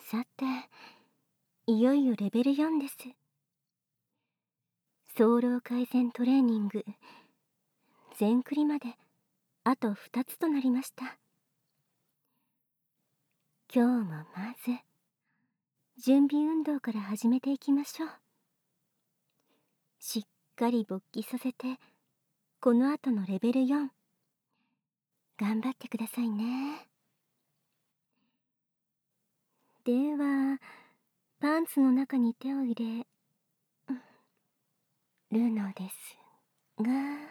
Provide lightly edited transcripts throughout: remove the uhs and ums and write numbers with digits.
さて、いよいよレベル4です。早漏改善トレーニング、全クリまであと2つとなりました。今日もまず準備運動から始めていきましょう。しっかり勃起させて、この後のレベル4頑張ってくださいね。ではパンツの中に手を入れるのですが、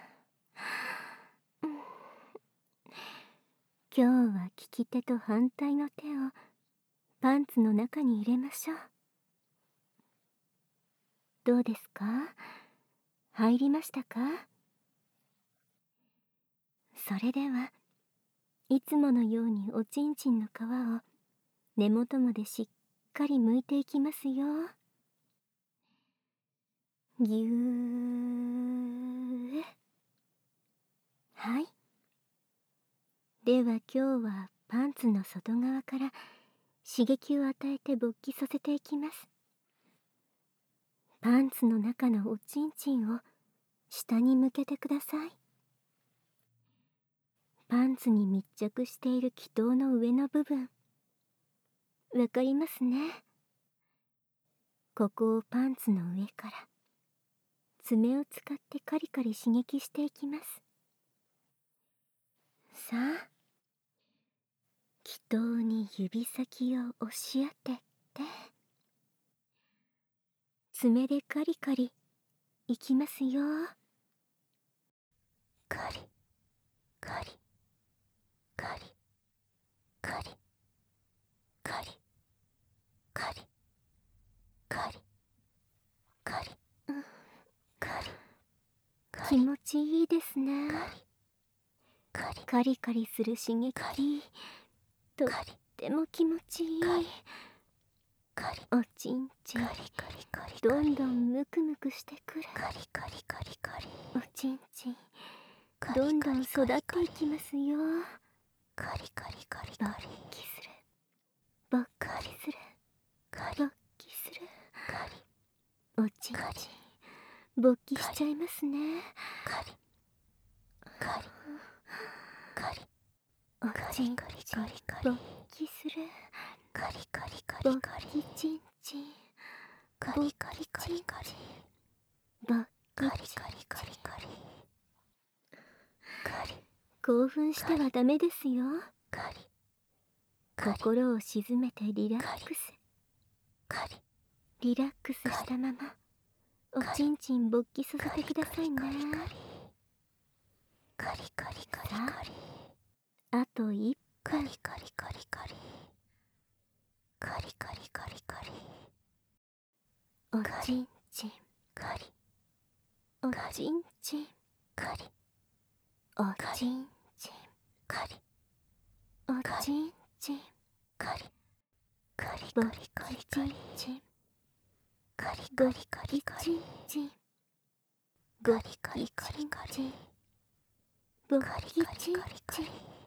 今日は利き手と反対の手をパンツの中に入れましょう。どうですか？入りましたか？それではいつものようにおちんちんの皮を根元までしっかり剥いていきますよ。ぎゅー。はい。では今日はパンツの外側から刺激を与えて勃起させていきます。パンツの中のおちんちんを下に向けてください。パンツに密着している気筒の上の部分、わかりますね。ここをパンツの上から爪を使ってカリカリ刺激していきます。さあ、気筒に指先を押し当てて、爪でカリカリいきますよ。カリカリカリカリカリカリカリカリカリ。気持ちいいですね。カリカリする刺激、とっても気持ちいい。おちんちんどんどんムクムクしてくる。おちんちんどんどん育っていきますよ。勃起する、勃起する、勃起する。おちんちん勃起しちゃいますね。おちんちん勃起する。勃起ちんちん勃起ちんちん勃起ちんちん。興奮してはダメですよ。心を静めてリラックス。リラックスしたままおちんちん勃起させてくださいね。さあ、あと1分。おちんちんおちんちんおちんちんおちんちん勃起ちんちん勃起ちんちん勃起ちんちん勃起ちんちん。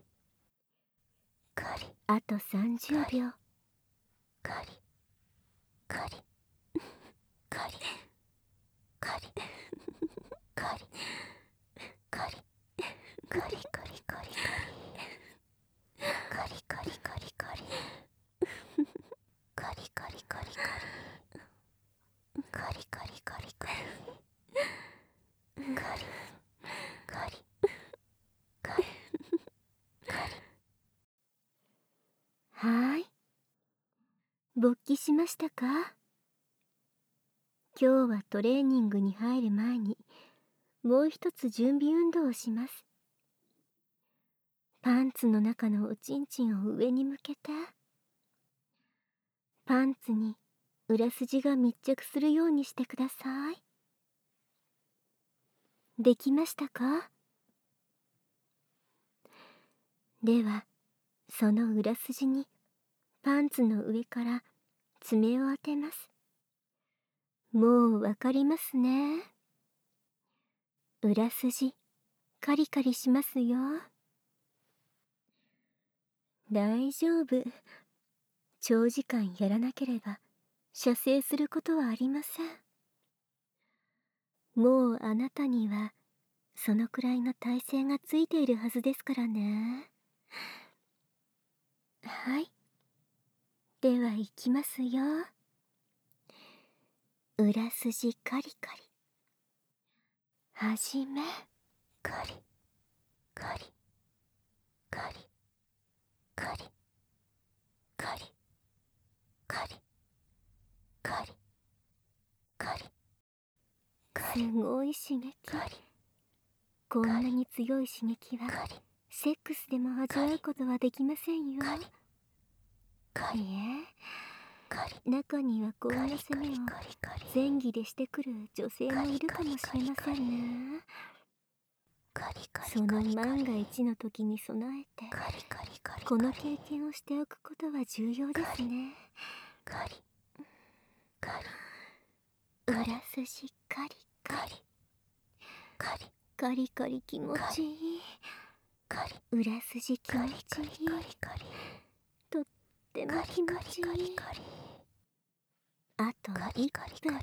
あと30秒。はーい。勃起しましたか？今日はトレーニングに入る前にもう一つ準備運動をします。パンツの中のおちんちんを上に向けて、パンツに裏筋が密着するようにしてください。できましたか？ではその裏筋にパンツの上から爪を当てます。もうわかりますね。裏筋カリカリしますよ。大丈夫。 長時間やらなければ射精することはありません。もうあなたにはそのくらいの耐性がついているはずですからね。はい。では行きますよ。裏筋カリカリ。はじめ。カリカリカリカリカリカリカリカリ。すごい刺激。こんなに強い刺激はセックスでも味わうことはできませんよ。いえ、中にはこんな攻めを前戯でしてくる女性もいるかもしれませんね。その万が一の時に備えてこの経験をしておくことは重要ですね。裏筋カリカリカリカリ気持ちいい。裏筋気持ちいい。とっても気持ちいい。あと1分。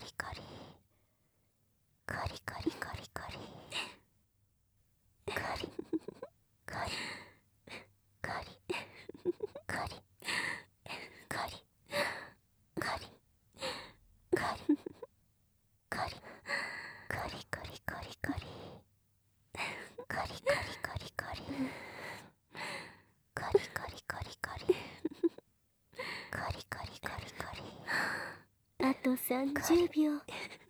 あと30秒。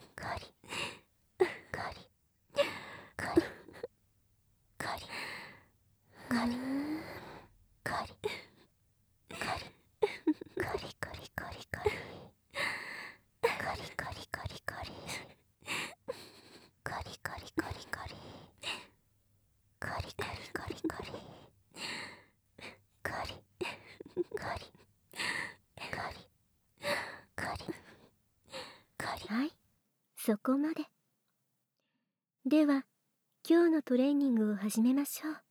はい、そこまで。では今日のトレーニングを始めましょう。